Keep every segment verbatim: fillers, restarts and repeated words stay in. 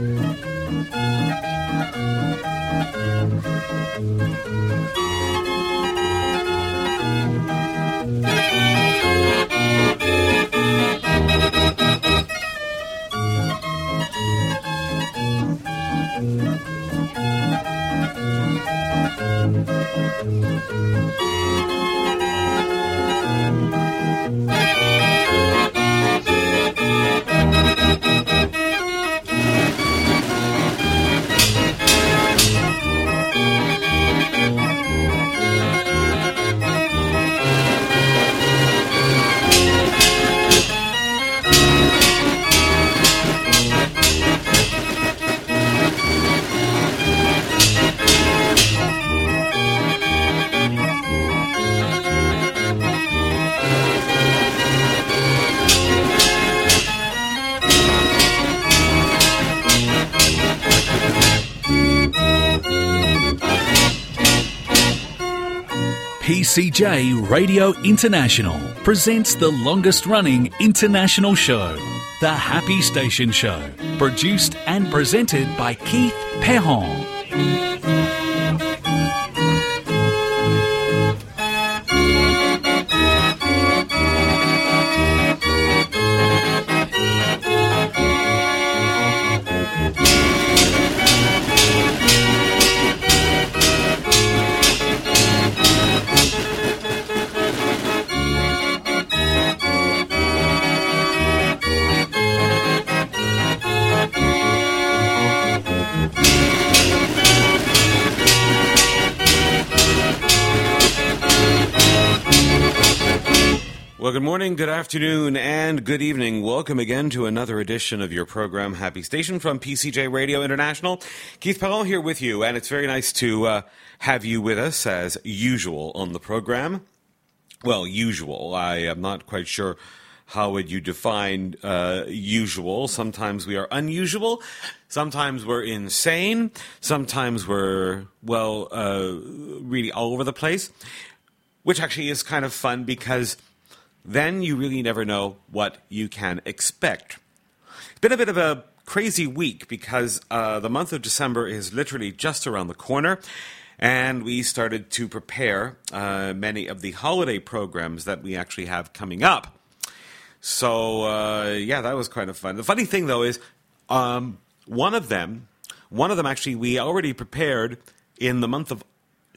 P C J Radio International presents the longest-running international show, The Happy Station Show, produced and presented by Keith Perron. Well, good morning, good afternoon, and good evening. Welcome again to another edition of your program, Happy Station, from P C J Radio International. Keith Perron here with you, and it's very nice to uh, have you with us, as usual, on the program. Well, usual. I am not quite sure how would you define uh, usual. Sometimes we are unusual. Sometimes we're insane. Sometimes we're, well, uh, really all over the place, which actually is kind of fun because then you really never know what you can expect. It's been a bit of a crazy week because uh, the month of December is literally just around the corner, and we started to prepare uh, many of the holiday programs that we actually have coming up. So, uh, yeah, that was kind of fun. The funny thing, though, is um, one of them, one of them actually we already prepared in the month of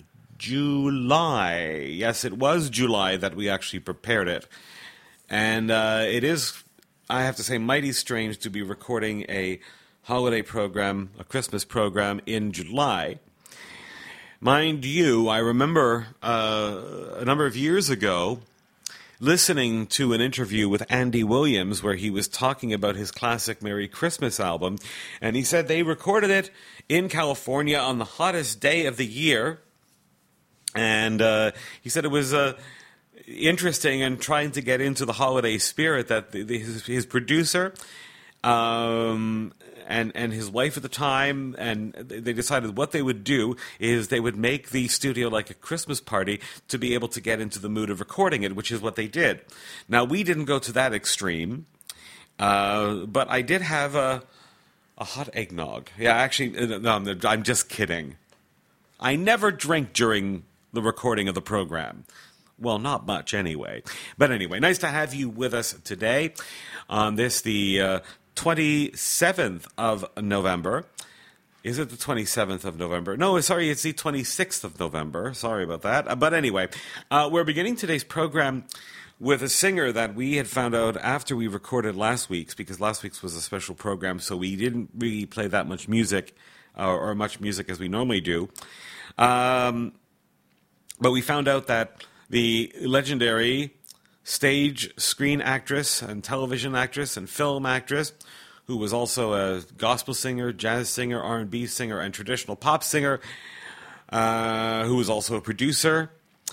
July. Yes, it was July that we actually prepared it. And uh, it is, I have to say, mighty strange to be recording a holiday program, a Christmas program in July. Mind you, I remember uh, a number of years ago listening to an interview with Andy Williams where he was talking about his classic Merry Christmas album. And he said they recorded it in California on the hottest day of the year. And uh, he said it was uh, interesting and trying to get into the holiday spirit that the, the, his, his producer um, and, and his wife at the time, and they decided what they would do is they would make the studio like a Christmas party to be able to get into the mood of recording it, which is what they did. Now, we didn't go to that extreme, uh, but I did have a, a hot eggnog. Yeah, actually, no, I'm just kidding. I never drink during the recording of the program. Well, not much anyway. But anyway, nice to have you with us today on this, the uh, twenty-seventh of November. Is it the twenty-seventh of November? No, sorry, it's the twenty-sixth of November. Sorry about that. Uh, but anyway, uh, we're beginning today's program with a singer that we had found out after we recorded last week's, because last week's was a special program, so we didn't really play that much music, uh, or much music as we normally do. Um... But we found out that the legendary stage, screen actress and television actress and film actress, who was also a gospel singer, jazz singer, R and B singer, and traditional pop singer, uh, who was also a producer,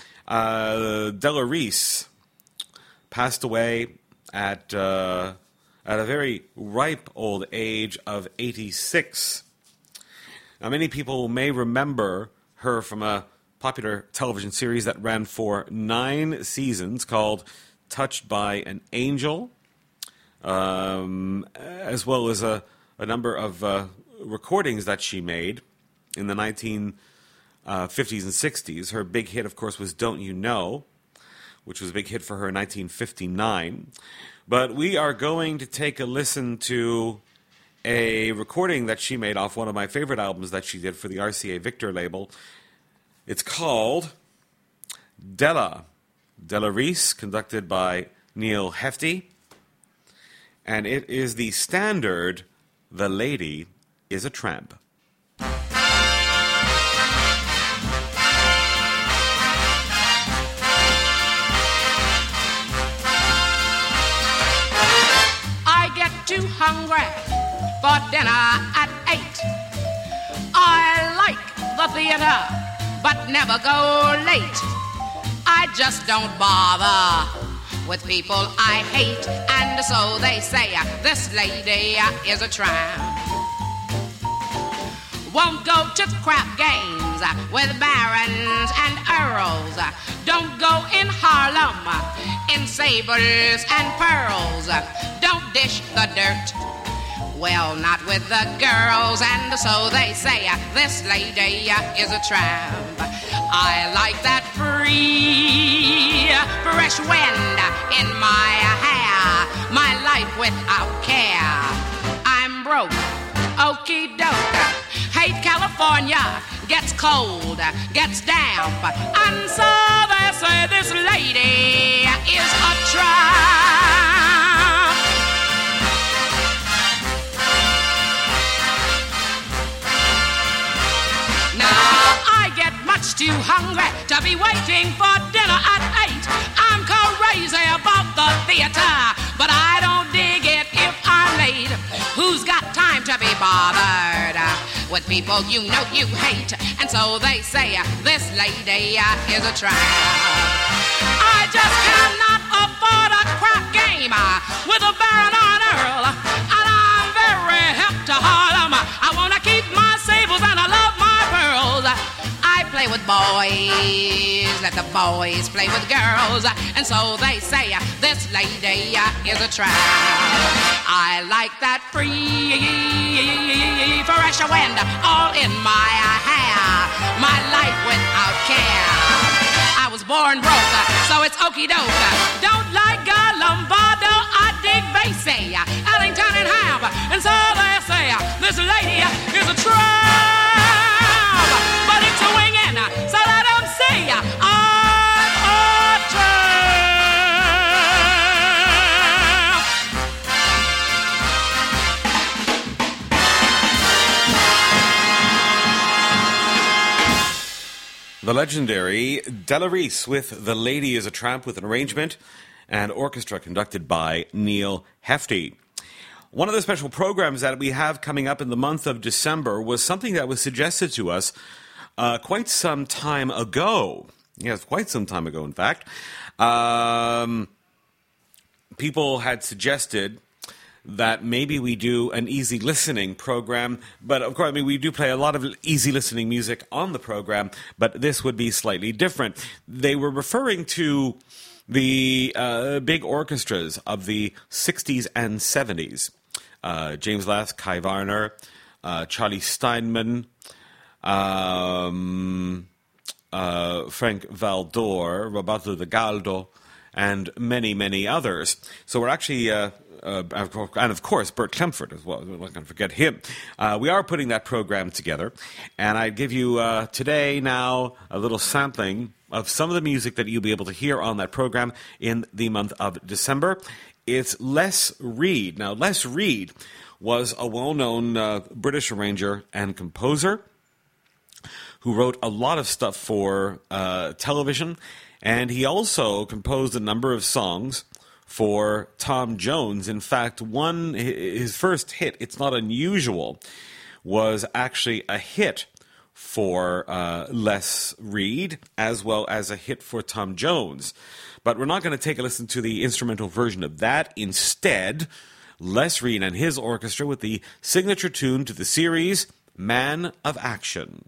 uh, Della Reese, passed away at uh, at a very ripe old age of eighty-six. Now, many people may remember her from a popular television series that ran for nine seasons called Touched by an Angel, um, as well as a, a number of uh, recordings that she made in the nineteen fifties and sixties. Her big hit, of course, was Don't You Know, which was a big hit for her in nineteen fifty-nine. But we are going to take a listen to a recording that she made off one of my favorite albums that she did for the R C A Victor label. It's called Della, Della Reese, conducted by Neil Hefti. And it is the standard The Lady is a Tramp. Too hungry for dinner at eight. I like the theater, but never go late. I just don't bother with people I hate, and so they say this lady is a tramp. Won't go to crap games with barons and earls. Don't go in Harlem in sabers and pearls. Don't dish the dirt, well, not with the girls. And so they say this lady is a tramp. I like that free, fresh wind in my hair, my life without care. I'm broke, okie doke. Hate California, gets cold, gets damp, and so they say this lady is a tramp. Now I get much too hungry to be waiting for dinner at eight. I'm crazy about the theater, but I don't dig it if I'm late. Who's got time to be bothered with people you know you hate? And so they say this lady is a tramp. I just cannot afford a crap game with a baron or an earl, and I'm very hip to Harlem. I want to keep my sables and I love my pearls. I play with boys, let the boys play with girls, and so they say this lady is a tramp. I like that free, fresh wind all in my hair, my life without care. I was born broke, so it's okie doke. Don't like a Lombardo, I dig Basie, Ellington and Ham, and so they say this lady is a tramp. But it's a wingin', so let them see I'm a tramp. The legendary Della Reese with The Lady is a Tramp, with an arrangement and orchestra conducted by Neil Hefti. One of the special programs that we have coming up in the month of December was something that was suggested to us uh, quite some time ago. Yes, quite some time ago, in fact. Um, people had suggested that maybe we do an easy listening program, but of course, I mean, we do play a lot of easy listening music on the program, but this would be slightly different. They were referring to the uh, big orchestras of the sixties and seventies. Uh, James Last, Kai Warner, uh, Charlie Steinman, um, uh, Frank Valdor, Roberto de Galdo, and many, many others. So we're actually, uh, uh, and of course, Bert Klemford as well. We're not going to forget him. Uh, we are putting that program together, and I give you uh, today now a little sampling of some of the music that you'll be able to hear on that program in the month of December. It's Les Reed. Now, Les Reed was a well-known uh, British arranger and composer who wrote a lot of stuff for uh, television, and he also composed a number of songs for Tom Jones. In fact, one his first hit, It's Not Unusual, was actually a hit for uh, Les Reed, as well as a hit for Tom Jones. But we're not going to take a listen to the instrumental version of that. Instead, Les Reed and his orchestra with the signature tune to the series, Man of Action.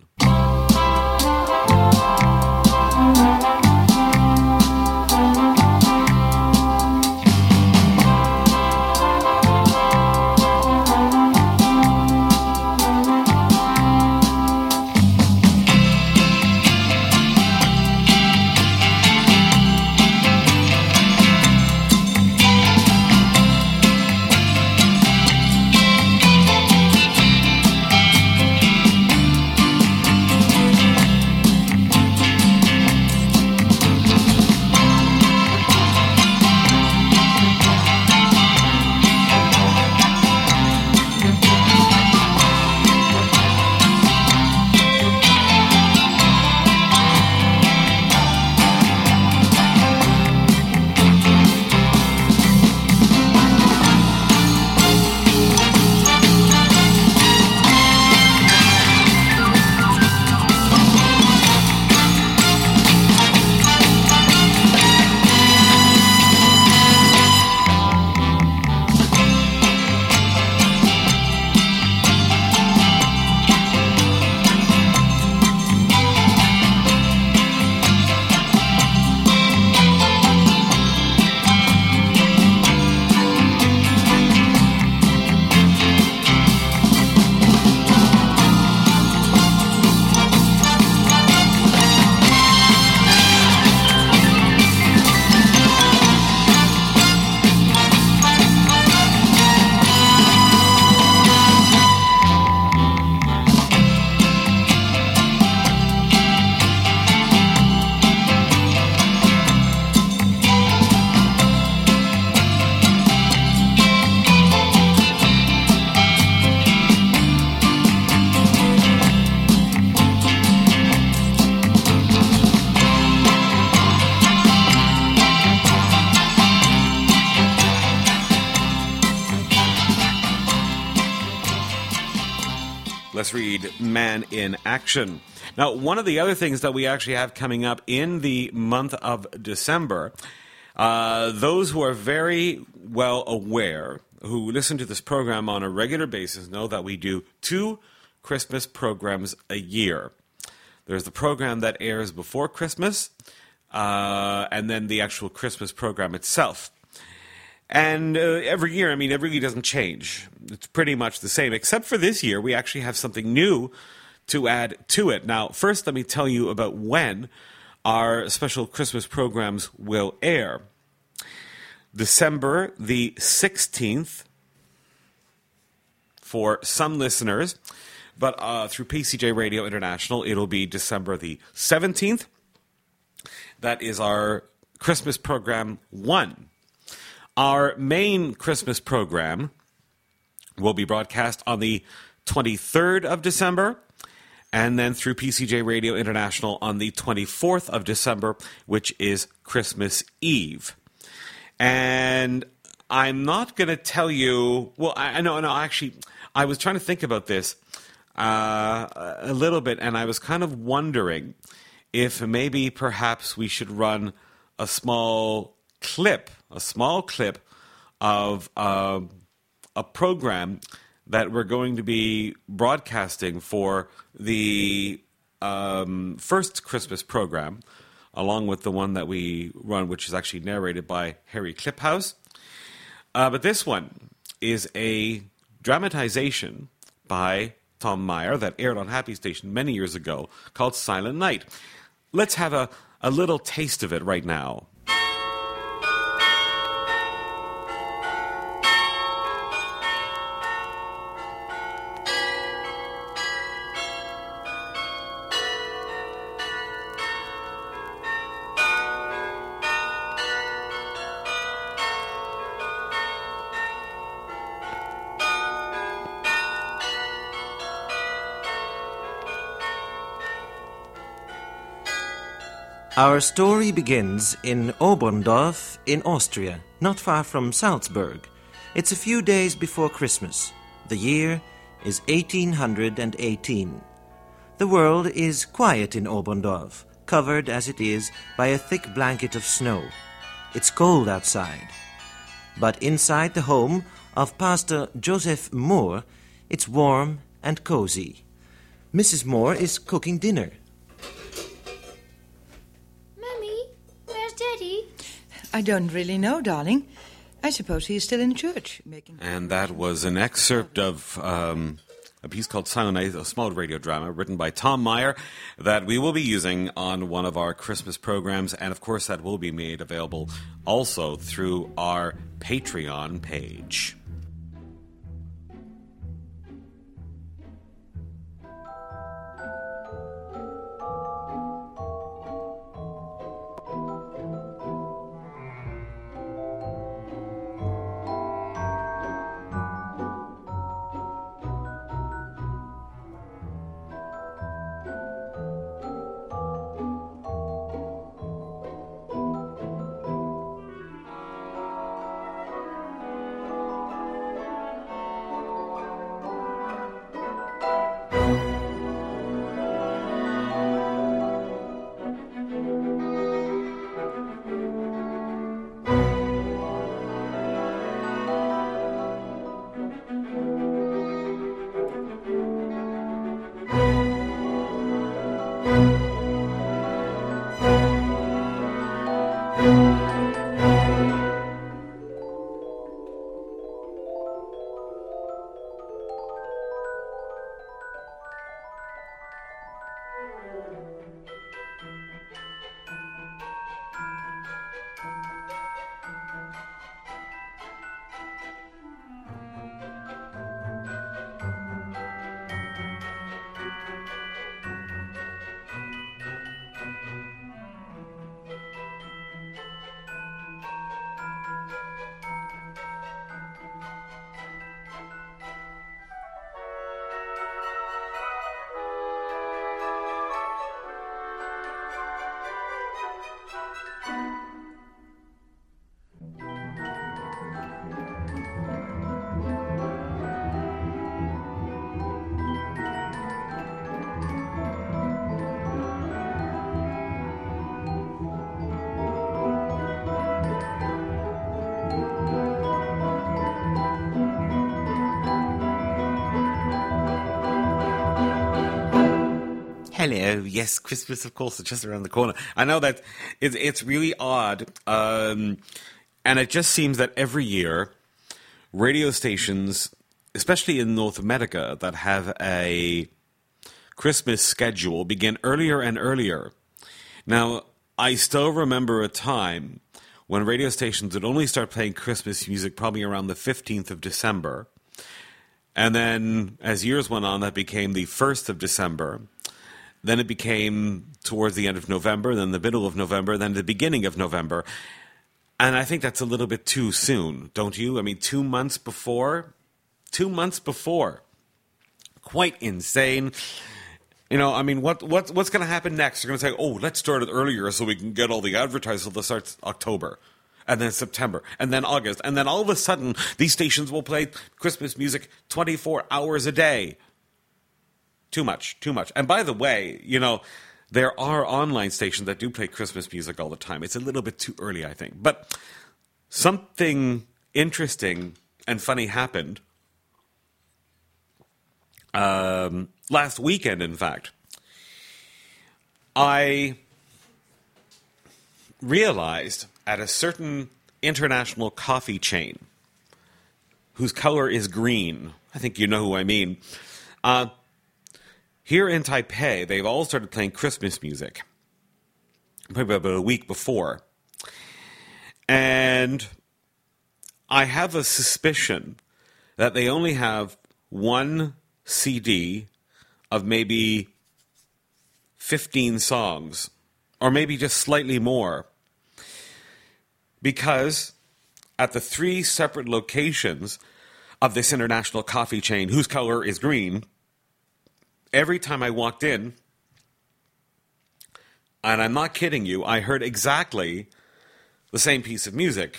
us read Man in Action. Now, one of the other things that we actually have coming up in the month of December, uh, those who are very well aware, who listen to this program on a regular basis, know that we do two Christmas programs a year. There's the program that airs before Christmas, uh, and then the actual Christmas program itself. And uh, every year, I mean, it really doesn't change. It's pretty much the same, except for this year, we actually have something new to add to it. Now, first, let me tell you about when our special Christmas programs will air. December the sixteenth for some listeners, but uh, through P C J Radio International, it'll be December the seventeenth. That is our Christmas program one. Our main Christmas program will be broadcast on the twenty-third of December, and then through P C J Radio International on the twenty-fourth of December, which is Christmas Eve. And I'm not going to tell you... Well, I, I know, no, actually, I was trying to think about this uh, a little bit, and I was kind of wondering if maybe perhaps we should run a small clip, a small clip of uh, a program that we're going to be broadcasting for the um, first Christmas program, along with the one that we run, which is actually narrated by Harry Kliphaus. Uh, but this one is a dramatization by Tom Meyer that aired on Happy Station many years ago called Silent Night. Let's have a, a little taste of it right now. Our story begins in Oberndorf in Austria, not far from Salzburg. It's a few days before Christmas. The year is eighteen eighteen. The world is quiet in Oberndorf, covered as it is by a thick blanket of snow. It's cold outside. But inside the home of Pastor Joseph Moore, it's warm and cozy. Missus Moore is cooking dinner. I don't really know, darling. I suppose he is still in church. Making. And that was an excerpt of um, a piece called Silent Night, a small radio drama written by Tom Meyer that we will be using on one of our Christmas programs. And, of course, that will be made available also through our Patreon page. hello, yes, Christmas, of course, is just around the corner. I know that it's, it's really odd, um, and it just seems that every year, radio stations, especially in North America, that have a Christmas schedule begin earlier and earlier. Now, I still remember a time when radio stations would only start playing Christmas music probably around the fifteenth of December. And then, as years went on, that became the first of December. Then it became towards the end of November, then the middle of November, then the beginning of November. And I think that's a little bit too soon, don't you? I mean, two months before? Two months before. Quite insane. You know, I mean, what, what what's going to happen next? They're going to say, oh, let's start it earlier so we can get all the advertisers. They'll start October, and then September, and then August. And then all of a sudden, these stations will play Christmas music twenty-four hours a day. Too much, too much. And by the way, you know, there are online stations that do play Christmas music all the time. It's a little bit too early, I think. But something interesting and funny happened um, last weekend, in fact. I realized at a certain international coffee chain whose color is green, I think you know who I mean, uh, here in Taipei, they've all started playing Christmas music, probably about a week before. And I have a suspicion that they only have one C D of maybe fifteen songs, or maybe just slightly more. Because at the three separate locations of this international coffee chain, whose color is green, every time I walked in, and I'm not kidding you, I heard exactly the same piece of music.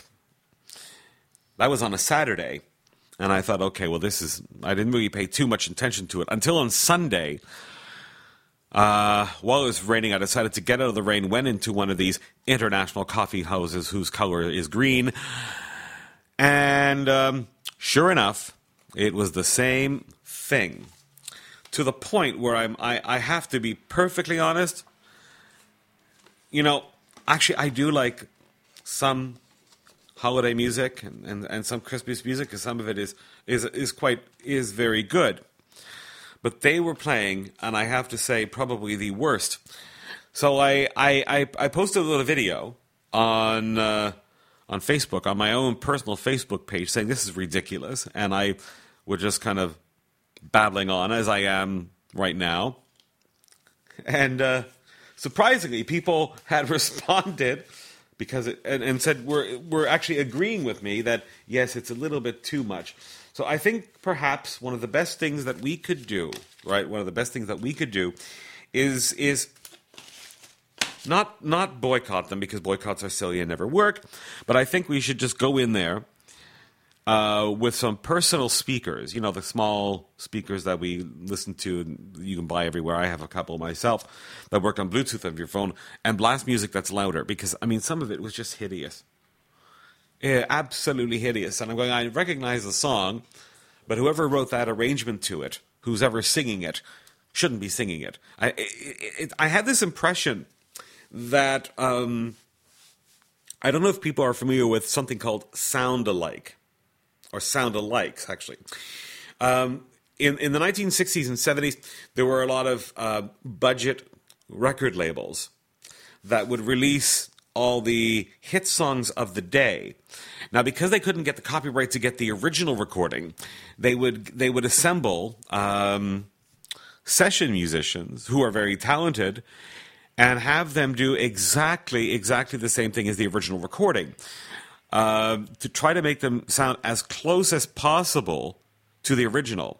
That was on a Saturday, and I thought, okay, well, this is, I didn't really pay too much attention to it. Until on Sunday, uh, while it was raining, I decided to get out of the rain, went into one of these international coffee houses whose color is green, and um, sure enough, it was the same thing. To the point where I'm, I, I have to be perfectly honest. You know, actually, I do like some holiday music and, and, and some Christmas music, because some of it is, is is quite is very good. But they were playing, and I have to say, probably the worst. So I I, I, I posted a little video on uh, on Facebook, on my own personal Facebook page, saying this is ridiculous, and I would just kind of babbling on as I am right now. And uh, surprisingly, people had responded because it, and, and said we're we're actually agreeing with me that yes, it's a little bit too much. So I think perhaps one of the best things that we could do, right? One of the best things that we could do is is not not boycott them, because boycotts are silly and never work. But I think we should just go in there Uh, with some personal speakers, you know, the small speakers that we listen to, you can buy everywhere. I have a couple myself that work on Bluetooth of your phone, and blast music that's louder, because, I mean, some of it was just hideous. Yeah, absolutely hideous. And I'm going, I recognize the song, but whoever wrote that arrangement to it, who's ever singing it, shouldn't be singing it. I, it, it, I had this impression that, um, I don't know if people are familiar with something called sound-alike. Or sound-alikes, actually. Um, in, in the nineteen sixties and seventies, there were a lot of uh, budget record labels that would release all the hit songs of the day. Now, because they couldn't get the copyright to get the original recording, they would they would assemble um, session musicians who are very talented and have them do exactly exactly the same thing as the original recording. Uh, to try to make them sound as close as possible to the original.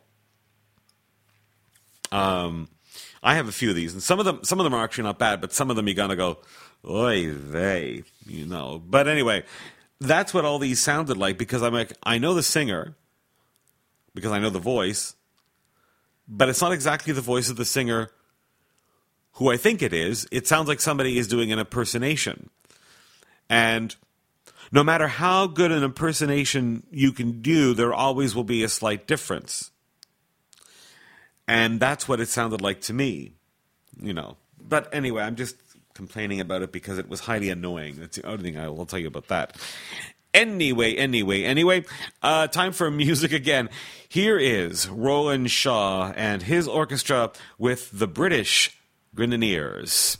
Um, I have a few of these, and some of them, some of them are actually not bad, but some of them you're gonna go, oy vey, you know. But anyway, that's what all these sounded like, because I'm like, I know the singer, because I know the voice, but it's not exactly the voice of the singer who I think it is. It sounds like somebody is doing an impersonation, and no matter how good an impersonation you can do, there always will be a slight difference. And that's what it sounded like to me. you know. But anyway, I'm just complaining about it because it was highly annoying. That's the only thing I will tell you about that. Anyway, anyway, anyway, uh, time for music again. Here is Roland Shaw and his orchestra with the British Grenadiers.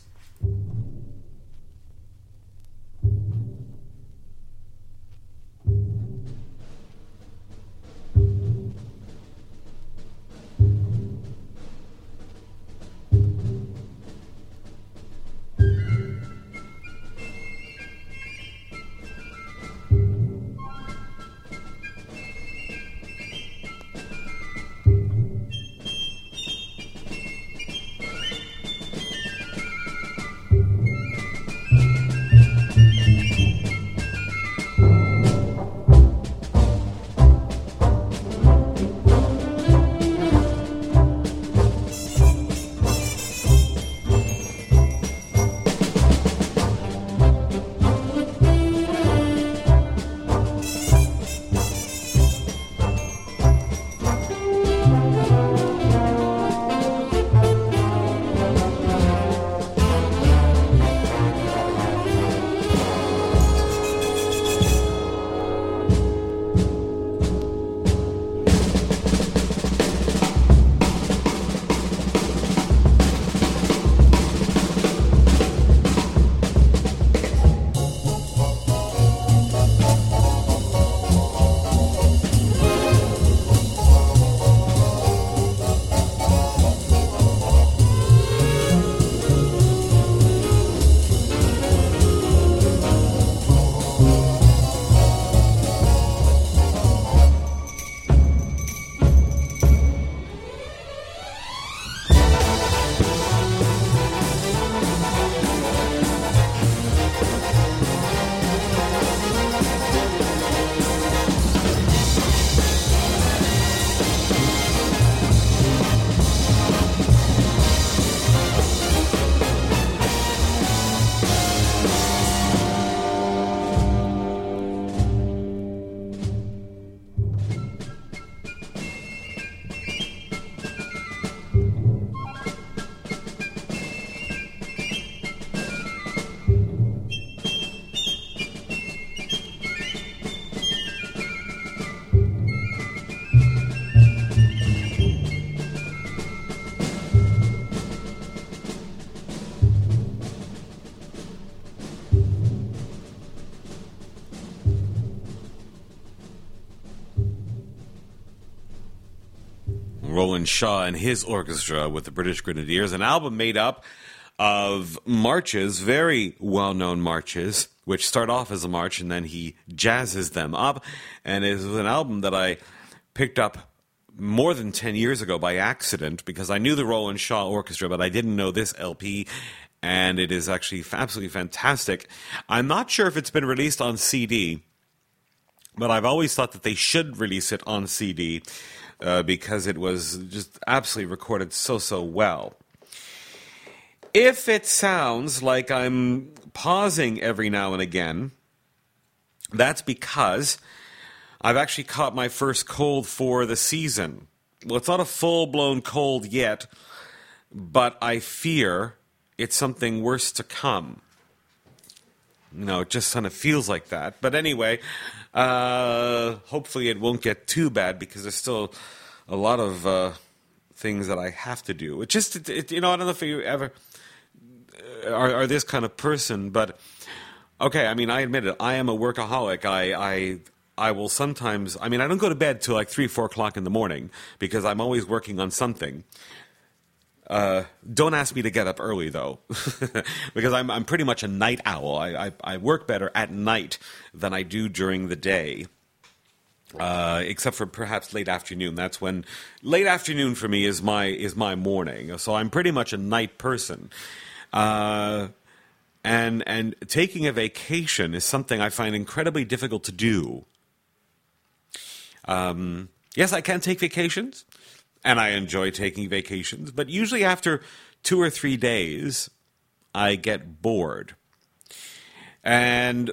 Roland Shaw and his orchestra with the British Grenadiers, an album made up of marches, very well-known marches, which start off as a march and then he jazzes them up. And it was an album that I picked up more than ten years ago by accident because I knew the Roland Shaw Orchestra, but I didn't know this L P, and it is actually absolutely fantastic. I'm not sure if it's been released on C D, but I've always thought that they should release it on C D uh, because it was just absolutely recorded so, so well. If it sounds like I'm pausing every now and again, that's because I've actually caught my first cold for the season. Well, it's not a full-blown cold yet, but I fear it's something worse to come. You know, it just kind of feels like that. But anyway, uh, hopefully it won't get too bad because there's still a lot of uh, things that I have to do. It just, it, it, you know, I don't know if you ever are, are this kind of person, but okay, I mean, I admit it. I am a workaholic. I, I, I will sometimes, I mean, I don't go to bed till like three, four o'clock in the morning because I'm always working on something. Uh, don't ask me to get up early, though, because I'm I'm pretty much a night owl. I, I, I work better at night than I do during the day, uh, except for perhaps late afternoon. That's when late afternoon for me is my is my morning. So I'm pretty much a night person, uh, and and taking a vacation is something I find incredibly difficult to do. Um, yes, I can take vacations. And I enjoy taking vacations, but usually after two or three days, I get bored. And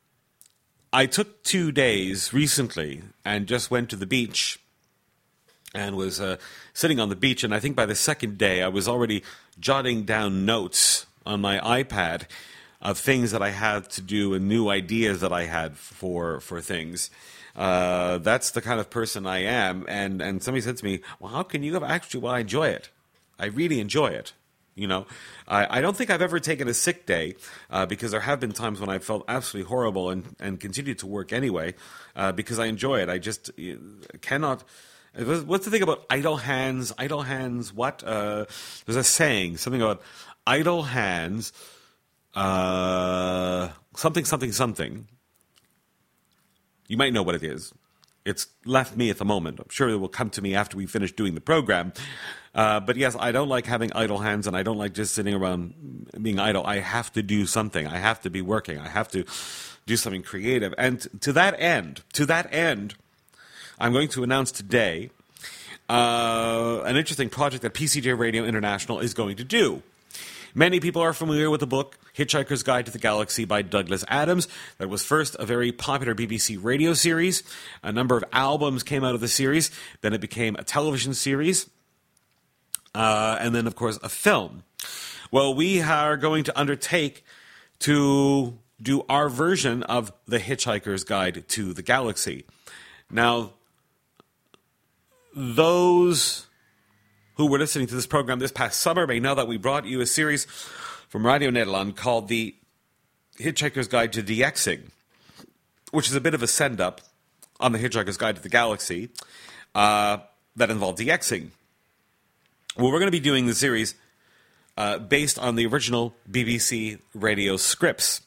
I took two days recently and just went to the beach and was uh, sitting on the beach. And I think by the second day, I was already jotting down notes on my iPad of things that I had to do and new ideas that I had for for things. Uh, that's the kind of person I am. And, and somebody said to me, well, how can you have actually, well, I enjoy it. I really enjoy it. You know, I, I don't think I've ever taken a sick day uh, because there have been times when I felt absolutely horrible and, and continued to work anyway uh, because I enjoy it. I just uh, cannot. What's the thing about idle hands? Idle hands, what? Uh, there's a saying, something about idle hands, uh, something, something, something. You might know what it is. It's left me at the moment. I'm sure it will come to me after we finish doing the program. Uh, but yes, I don't like having idle hands, and I don't like just sitting around being idle. I have to do something. I have to be working. I have to do something creative. And to that end, to that end, I'm going to announce today uh, an interesting project that P C J Radio International is going to do. Many people are familiar with the book Hitchhiker's Guide to the Galaxy by Douglas Adams. That was first a very popular B B C radio series. A number of albums came out of the series. Then it became a television series. Uh, and then, of course, a film. Well, we are going to undertake to do our version of the Hitchhiker's Guide to the Galaxy. Now, those who were listening to this program this past summer may know that we brought you a series from Radio Nederland called The Hitchhiker's Guide to DXing, which is a bit of a send-up on The Hitchhiker's Guide to the Galaxy uh, that involved DXing. Well, we're going to be doing the series uh, based on the original B B C radio scripts.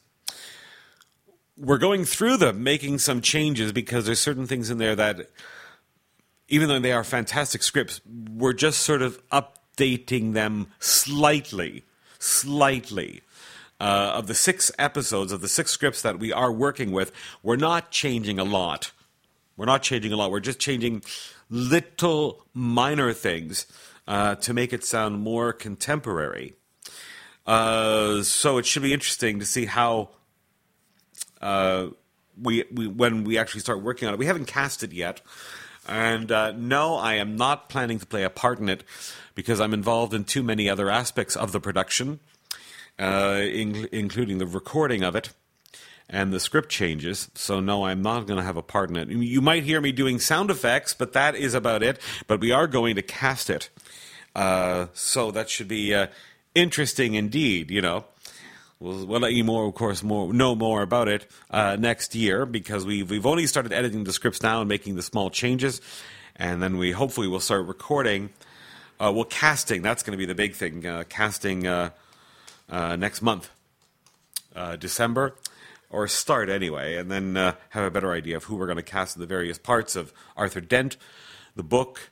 We're going through them, making some changes because there's certain things in there that, even though they are fantastic scripts, we're just sort of updating them slightly, slightly. Uh, of the six episodes, of the six scripts that we are working with, we're not changing a lot. We're not changing a lot. We're just changing little minor things uh, to make it sound more contemporary. Uh, so it should be interesting to see how uh, we, we when we actually start working on it. We haven't cast it yet. And uh, no, I am not planning to play a part in it because I'm involved in too many other aspects of the production, uh, in- including the recording of it and the script changes. So no, I'm not going to have a part in it. You might hear me doing sound effects, but that is about it. But we are going to cast it. Uh, so that should be uh, interesting indeed, you know. We'll, we'll let you more, of course, more know more about it uh, next year because we've we've only started editing the scripts now and making the small changes, and then we hopefully will start recording. Uh, well, casting, that's going to be the big thing. Uh, casting uh, uh, next month, uh, December, or start anyway, and then uh, have a better idea of who we're going to cast in the various parts of Arthur Dent, the book,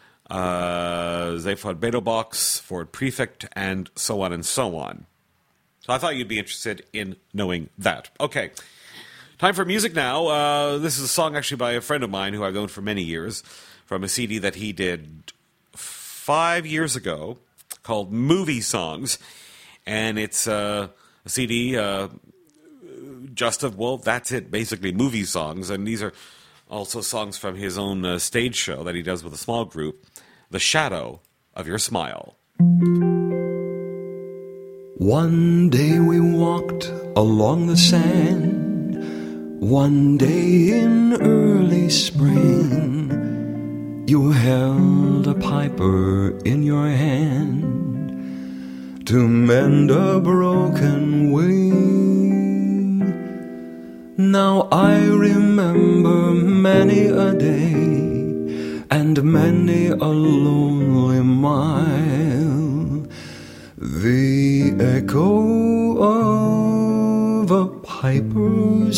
uh, Zaphod Betelbox, Ford Prefect, and so on and so on. So I thought you'd be interested in knowing that. Okay, time for music now. Uh, this is a song actually by a friend of mine who I've known for many years, from a C D that he did five years ago called Movie Songs. And it's uh, a C D uh, just of, well, that's it, basically movie songs. And these are also songs from his own uh, stage show that he does with a small group, The Shadow of Your Smile. One day we walked along the sand, one day in early spring. You held a piper in your hand to mend a broken wing. Now I remember many a day and many a lonely mile, the echo of a piper's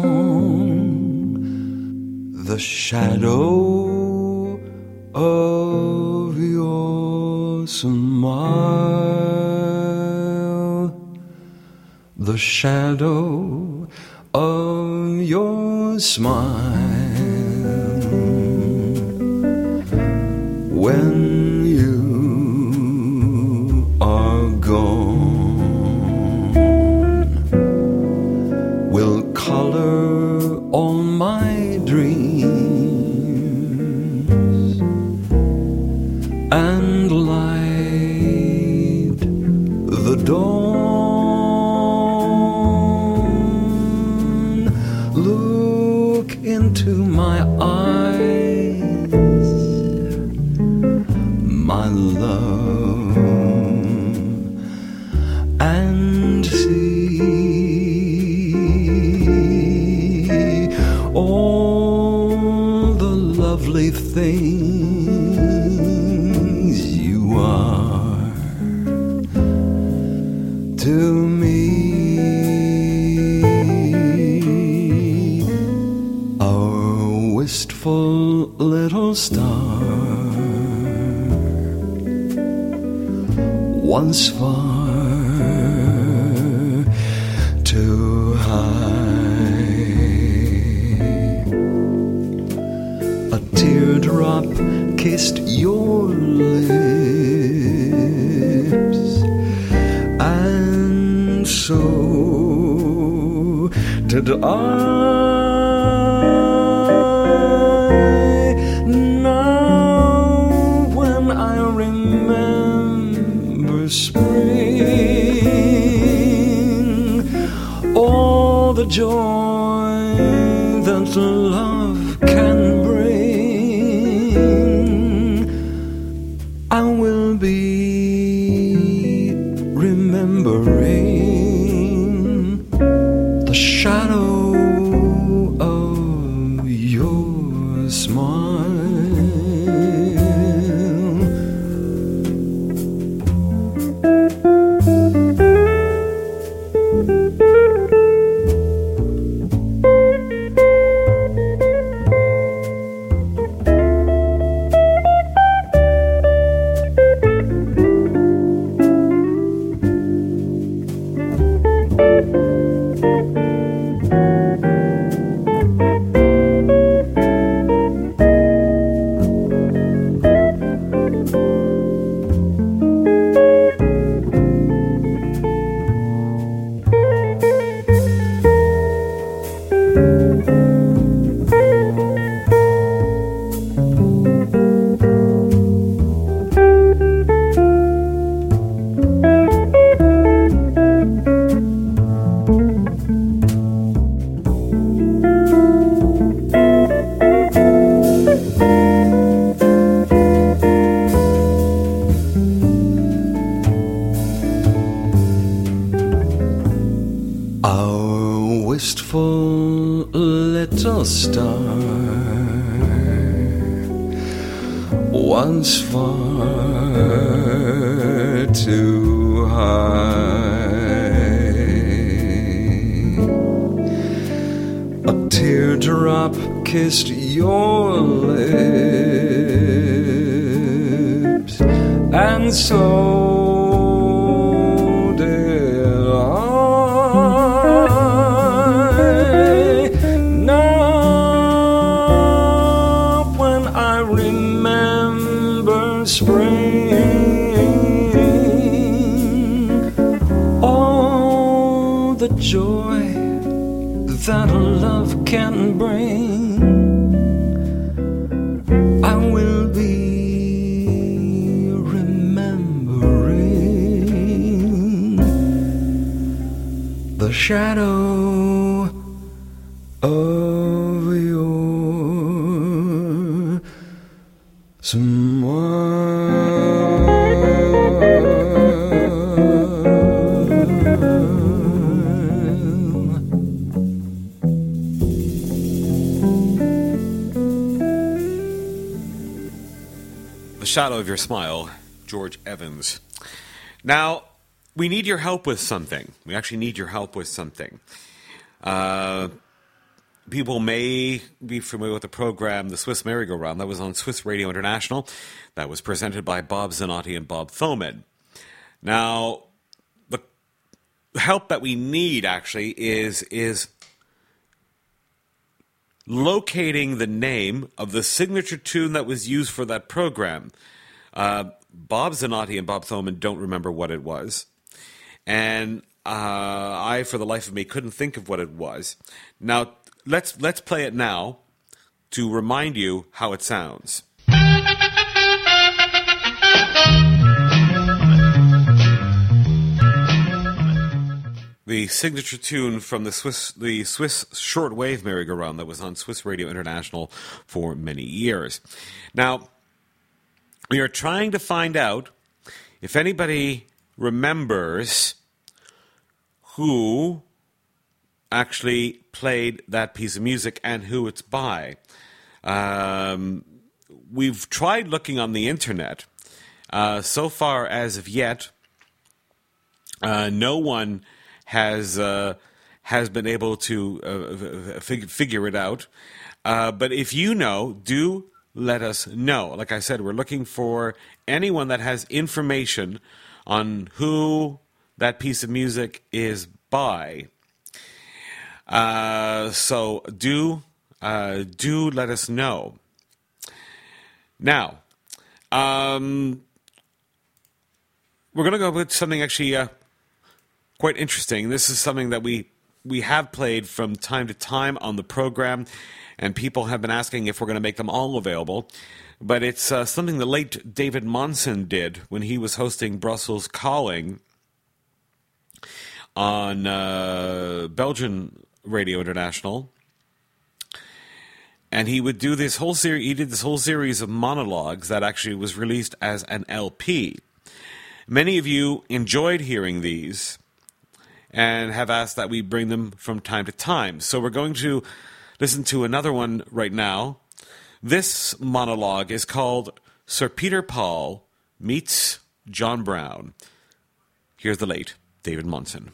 song, the shadow of your smile, the shadow of your smile. When you are gone, will color all my dreams. dawn. Look into my eyes, my love, and see all the lovely things you are to me. Our wistful little star, once far too high, a teardrop kissed your lips, and so did I. Now when I remember spring, all the joy that love can bring, I will be remembering the shadow of your smile. Our wistful little star, once far too high, a teardrop kissed your lips, and so did I. Spring, all the joy that love can bring, I will be remembering the shadow of your smile. The Shadow of Your Smile, George Evans. Now, we need your help with something. We actually need your help with something. Uh, people may be familiar with the program, The Swiss Merry-Go-Round, that was on Swiss Radio International. That was presented by Bob Zanotti and Bob Thoman. Now, the help that we need, actually, is is locating the name of the signature tune that was used for that program. Uh, Bob Zanotti and Bob Thoman don't remember what it was. And uh, I, for the life of me, couldn't think of what it was. Now, let's let's play it now to remind you how it sounds. the signature tune from the Swiss the Swiss shortwave merry-go-round that was on Swiss Radio International for many years. Now, we are trying to find out if anybody remembers who actually played that piece of music and who it's by. Um, we've tried looking on the internet. Uh, so far, as of yet, uh, no one has uh, has been able to uh, fig- figure it out. Uh, but if you know, do let us know. Like I said, we're looking for anyone that has information on who that piece of music is by. Uh, so do uh, do let us know. Now, um, we're going to go with something actually uh, quite interesting. This is something that we we have played from time to time on the program, and people have been asking if we're going to make them all available. But it's uh, something the late David Monson did when he was hosting Brussels Calling on uh, Belgian Radio International. And he would do this whole series, he did this whole series of monologues that actually was released as an L P. Many of you enjoyed hearing these and have asked that we bring them from time to time. So we're going to listen to another one right now. This monologue is called Sir Peter Paul Meets John Brown. Here's the late David Monson.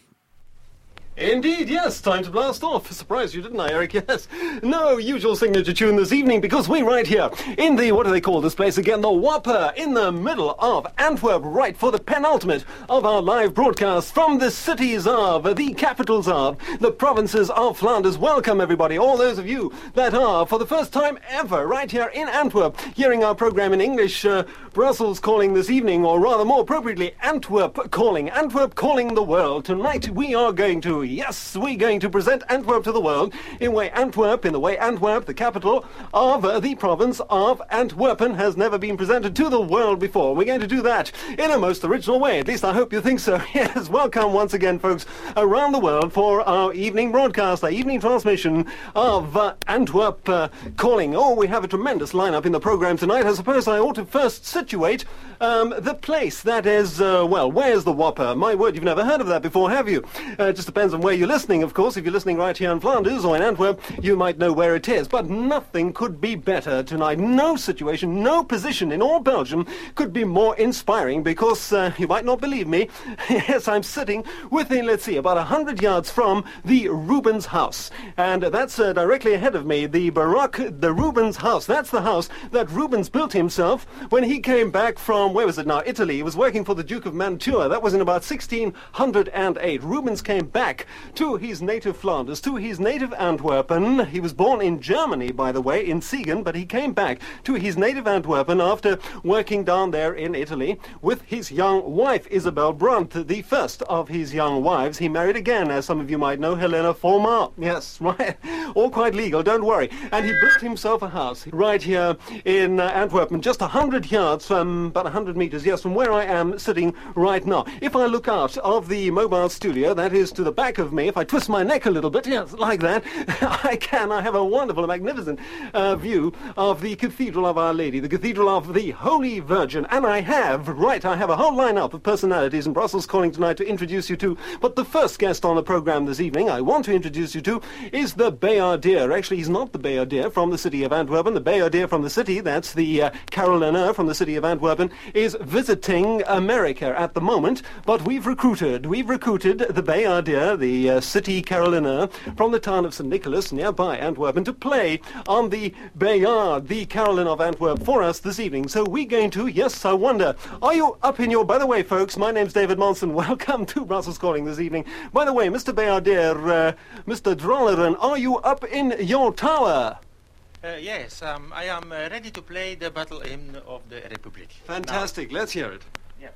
Indeed, yes, time to blast off. Surprised you, didn't I, Eric? Yes. No usual signature tune this evening, because we're right here in the, what do they call this place again, the Whopper, in the middle of Antwerp, right for the penultimate of our live broadcast from the cities of, the capitals of, the provinces of Flanders. Welcome, everybody, all those of you that are, for the first time ever, right here in Antwerp, hearing our program in English, uh, Brussels Calling this evening, or rather more appropriately, Antwerp Calling. Antwerp Calling the world. Tonight we are going to Yes, we're going to present Antwerp to the world in way Antwerp, in the way Antwerp, the capital of uh, the province of Antwerpen, has never been presented to the world before. We're going to do that in a most original way. At least I hope you think so. Yes, welcome once again, folks, around the world for our evening broadcast, our evening transmission of uh, Antwerp uh, Calling. Oh, we have a tremendous lineup in the program tonight. I suppose I ought to first situate um, the place that is, uh, well, where's the Whopper? My word, you've never heard of that before, have you? Uh, it just depends on where you're listening, of course. If you're listening right here in Flanders or in Antwerp, you might know where it is. But nothing could be better tonight. No situation, no position in all Belgium could be more inspiring, because uh, you might not believe me. Yes, I'm sitting within, let's see, about one hundred yards from the Rubens house. And that's uh, directly ahead of me, the Baroque, the Rubens house. That's the house that Rubens built himself when he came back from, where was it now, Italy. He was working for the Duke of Mantua. That was in about sixteen oh eight. Rubens came back to his native Flanders, to his native Antwerpen. He was born in Germany, by the way, in Siegen, but he came back to his native Antwerpen after working down there in Italy with his young wife, Isabel Brandt, the first of his young wives. He married again, as some of you might know, Helena Format. Yes, right. All quite legal, don't worry. And he built himself a house right here in uh, Antwerpen, just one hundred yards from, about one hundred meters, yes, from where I am sitting right now. If I look out of the mobile studio, that is to the back of me, if I twist my neck a little bit, yes, like that, I can. I have a wonderful, magnificent uh, view of the Cathedral of Our Lady, the Cathedral of the Holy Virgin. And I have, right, I have a whole lineup of personalities in Brussels Calling tonight to introduce you to. But the first guest on the program this evening I want to introduce you to is the Bayardier. Actually, he's not the Bayardier from the city of Antwerpen. The Bayardier from the city, that's the uh, Caroliner from the city of Antwerpen, is visiting America at the moment. But we've recruited, we've recruited the Bayardier, the uh, city Caroliner, from the town of Saint Nicholas, nearby Antwerpen, to play on the Bayard, the Carolin of Antwerp, for us this evening. So we're going to, yes, I wonder, are you up in your, by the way, folks, my name's David Monson. Welcome to Brussels Calling this evening. By the way, Mister Bayardier, uh, Mister Drolleren, are you up in your tower? Uh, yes, um, I am uh, ready to play the battle hymn of the Republic. Fantastic, now. Let's hear it. Yeah.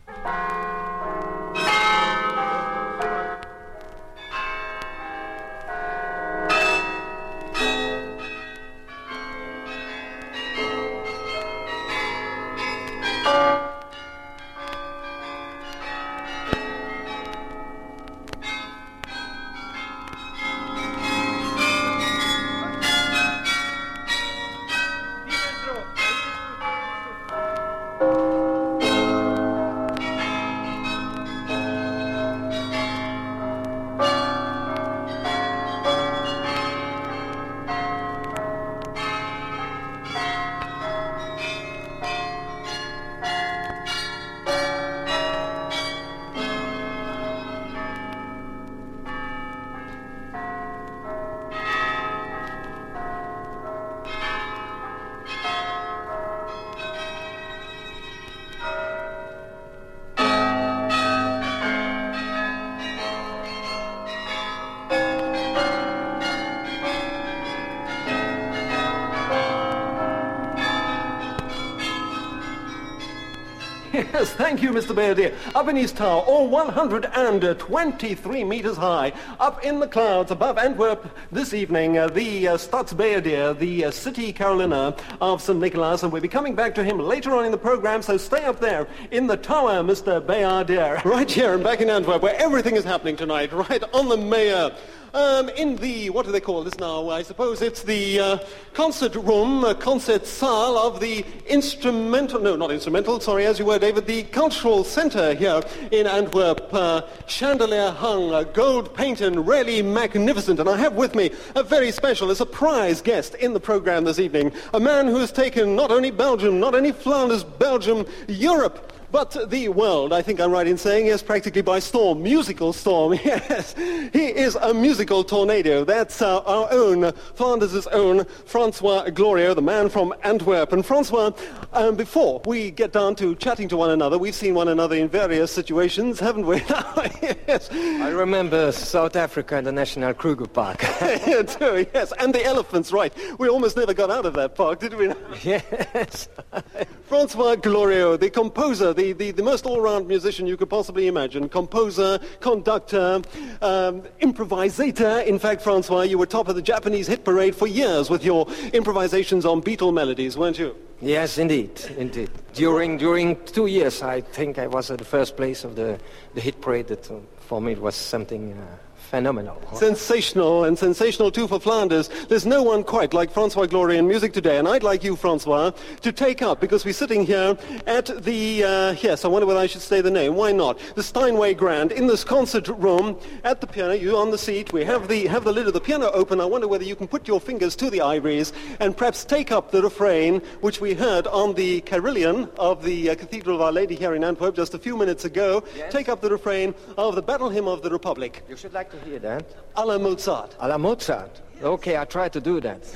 Yes, thank you, Mister Bayardier. Up in East Tower, all one hundred twenty-three meters high, up in the clouds above Antwerp this evening, uh, the uh, Stadsbayardier, the uh, City Carolina of Saint Nicholas, and we'll be coming back to him later on in the program, so stay up there in the tower, Mister Bayardier. Right here and back in Antwerp, where everything is happening tonight, right on the Mayor. Um, in the, what do they call this now? I suppose it's the uh, concert room, uh, concert saal of the instrumental, no, not instrumental, sorry, as you were, David, the cultural centre here in Antwerp. Uh, chandelier hung, uh, gold painted, really magnificent. And I have with me a very special, a surprise guest in the program this evening. A man who has taken not only Belgium, not only Flanders, Belgium, Europe, but the world, I think I'm right in saying, yes, practically by storm, musical storm, yes. He is a musical tornado. That's uh, our own, Flanders' own, Francois Glorieux, the man from Antwerp. And Francois, um, before we get down to chatting to one another, we've seen one another in various situations, haven't we? Yes. I remember South Africa and the National Kruger Park. Yeah, too, yes, and the elephants, right. We almost never got out of that park, did we? Yes. Francois Glorieux, the composer, The, the, the most all-round musician you could possibly imagine. Composer, conductor, um, improvisator. In fact, Francois, you were top of the Japanese hit parade for years with your improvisations on Beatle melodies, weren't you? Yes, indeed, indeed. During during two years, I think I was at the first place of the, the hit parade. That, uh, for me, it was something uh, phenomenal. Sensational, and sensational too for Flanders. There's no one quite like Francois Glorieux in music today, and I'd like you, Francois, to take up, because we're sitting here at the, uh, yes, I wonder whether I should say the name, why not? The Steinway Grand, in this concert room, at the piano, you on the seat, we have the, have the lid of the piano open. I wonder whether you can put your fingers to the ivories and perhaps take up the refrain, which we heard on the carillon of the uh, Cathedral of Our Lady here in Antwerp just a few minutes ago. Yes. Take up the refrain of the Battle Hymn of the Republic. You should like to hear that. A la Mozart. A la Mozart. Okay, I try to do that.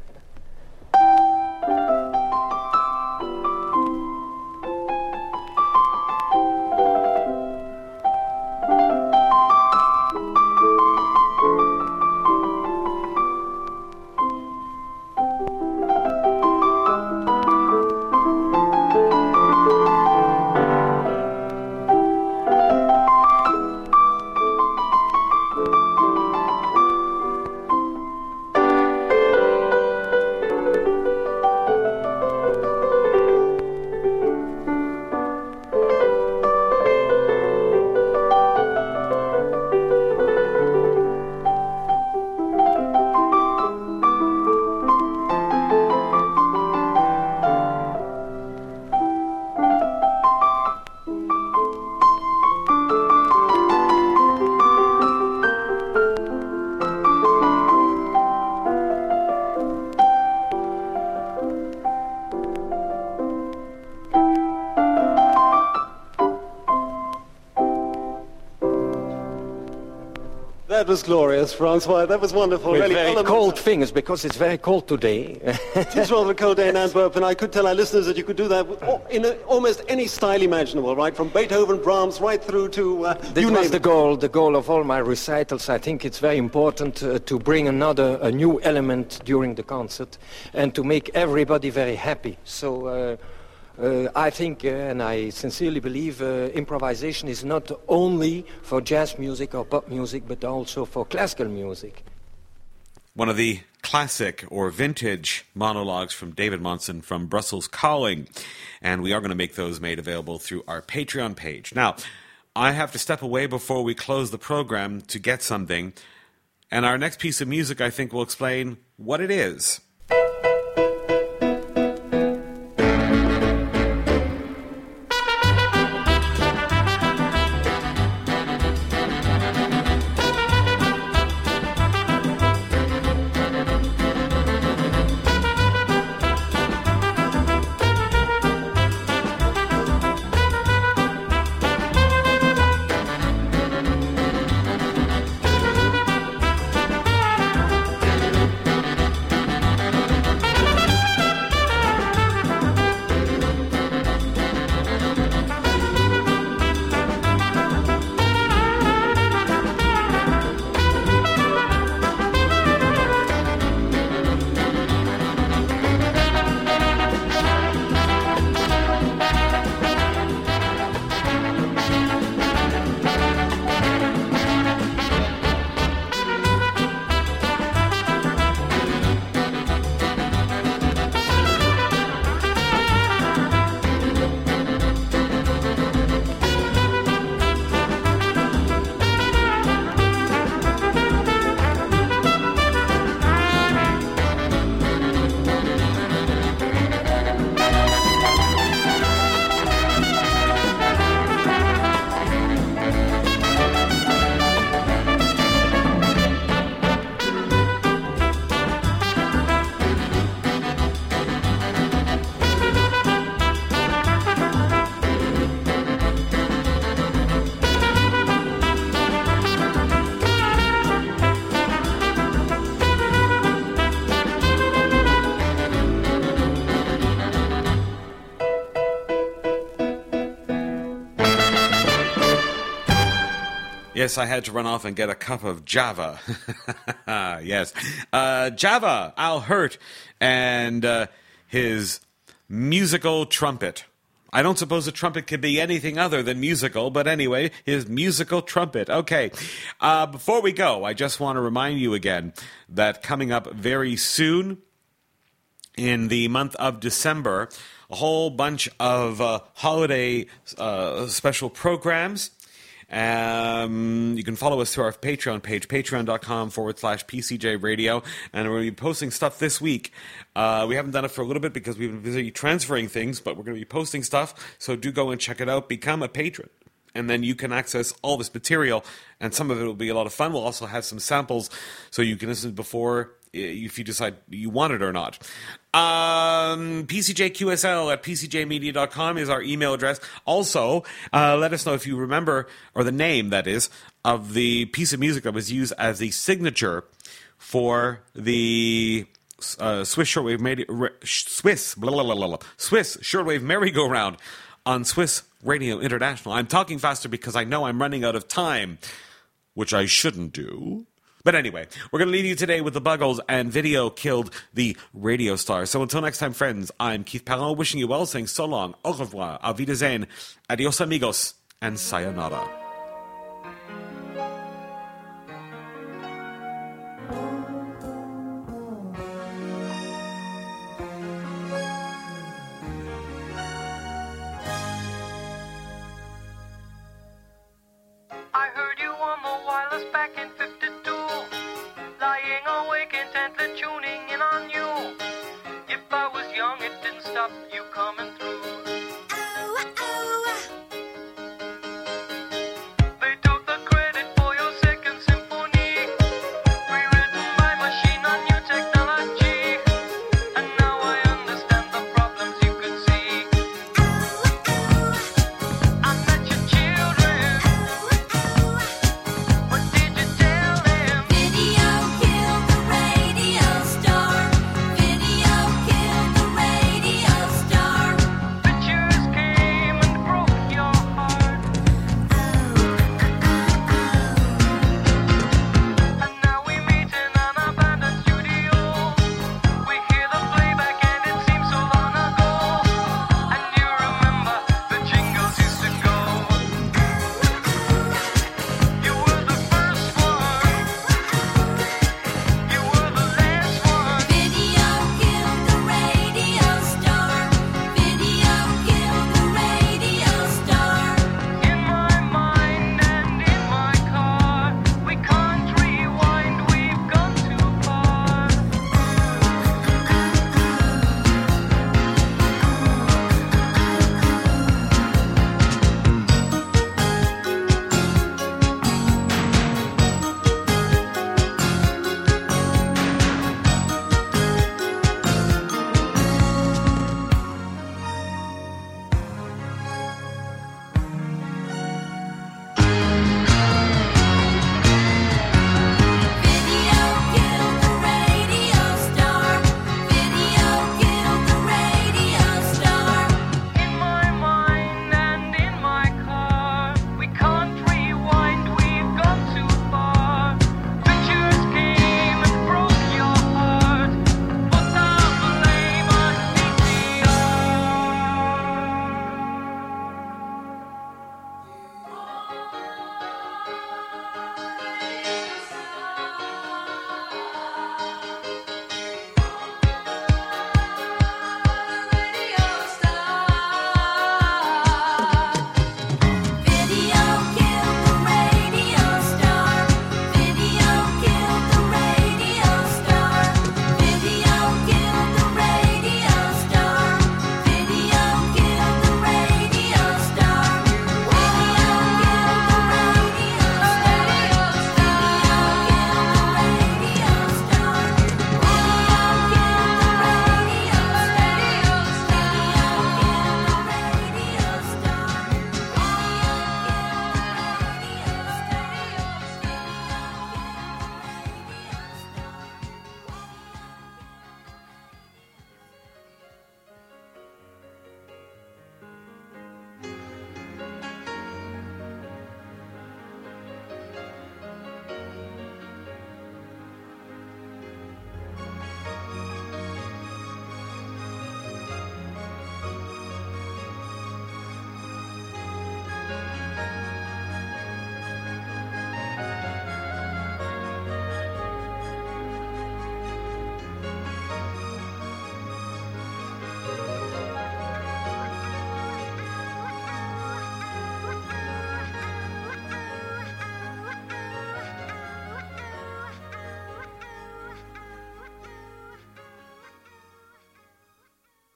That was glorious, Francois. That was wonderful. With really very element- cold fingers, because it's very cold today. It is rather a cold day in Antwerp, and I could tell our listeners that you could do that with, oh, in a, almost any style imaginable, right? From Beethoven, Brahms, right through to uh, This you was name the it. goal, the goal of all my recitals. I think it's very important uh, to bring another, a new element during the concert, and to make everybody very happy. So uh, uh, I think, uh, and I sincerely believe, uh, improvisation is not only for jazz music or pop music, but also for classical music. One of the classic or vintage monologues from David Monson from Brussels Calling. And we are going to make those made available through our Patreon page. Now, I have to step away before we close the program to get something. And our next piece of music, I think, will explain what it is. Yes, I had to run off and get a cup of Java. Yes. Uh, Java, Al Hirt, and uh, his musical trumpet. I don't suppose a trumpet could be anything other than musical, but anyway, his musical trumpet. Okay. Uh, before we go, I just want to remind you again that coming up very soon, in the month of December, a whole bunch of uh, holiday uh, special programs. Um, you can follow us through our Patreon page, patreon.com forward slash PCJ Radio, and we're going to be posting stuff this week. Uh, we haven't done it for a little bit because we've been busy transferring things, but we're going to be posting stuff, so do go and check it out. Become a patron, and then you can access all this material, and some of it will be a lot of fun. We'll also have some samples, so you can listen before if you decide you want it or not. Um, P C J Q S L at P C J media dot com is our email address. Also, uh, let us know if you remember, or the name, that is, of the piece of music that was used as the signature for the uh, Swiss shortwave made, Swiss blah, blah, blah, blah, Swiss shortwave merry-go-round on Swiss Radio International. I'm talking faster because I know I'm running out of time, which I shouldn't do. But anyway, we're going to leave you today with the Buggles, and Video killed the radio star. So until next time, friends, I'm Keith Parent, wishing you well, saying so long, au revoir, auf Wiedersehen, adios amigos, and sayonara. I heard you on the wireless back in fifty-two, lying awake intently tuning in on you. If I was young, it didn't stop you coming through.